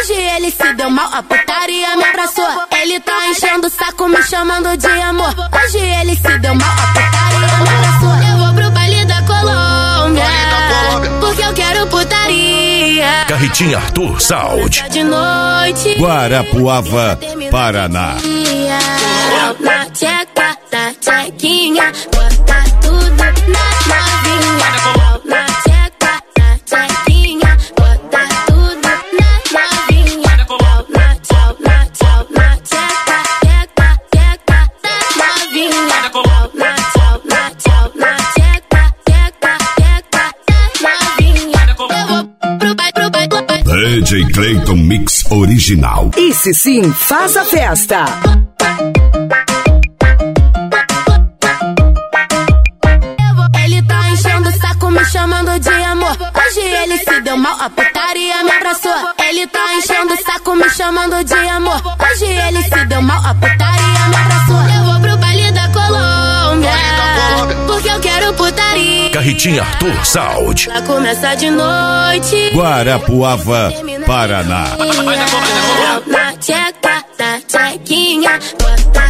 Hoje ele se deu mal, a putaria me abraçou. Ele tá enchendo o saco, me chamando de amor. Hoje ele se deu mal, a putaria me abraçou. Eu vou pro baile da Colômbia, porque eu quero putaria. Carretinha Arthur Sound. De noite, Guarapuava, Paraná. Na tcheca, na tchequinha, bota tudo na novinha. Na tcheca, na tchequinha, bota tudo na novinha. Na tchau, na tchau, na tcheca, tcheca, tcheca, na novinha. Na tchau, na tchau, na tcheca, tcheca, tcheca, na novinha. Eu vou pro baile, pro baile, pro baile. DJ Clayton Mix Original. Esse sim faz a festa. Ele tá enchendo o saco, me chamando de amor. Hoje ele se deu mal, a putaria me abraçou. Ele tá enchendo o saco, me chamando de amor. Hoje ele se deu mal, a putaria me abraçou. Eu vou pro baile da Colômbia, porque eu quero putaria. Carretinha Arthur Sound. Lá começa de noite, Guarapuava, Paraná. na tcheca, na tchequinha, bota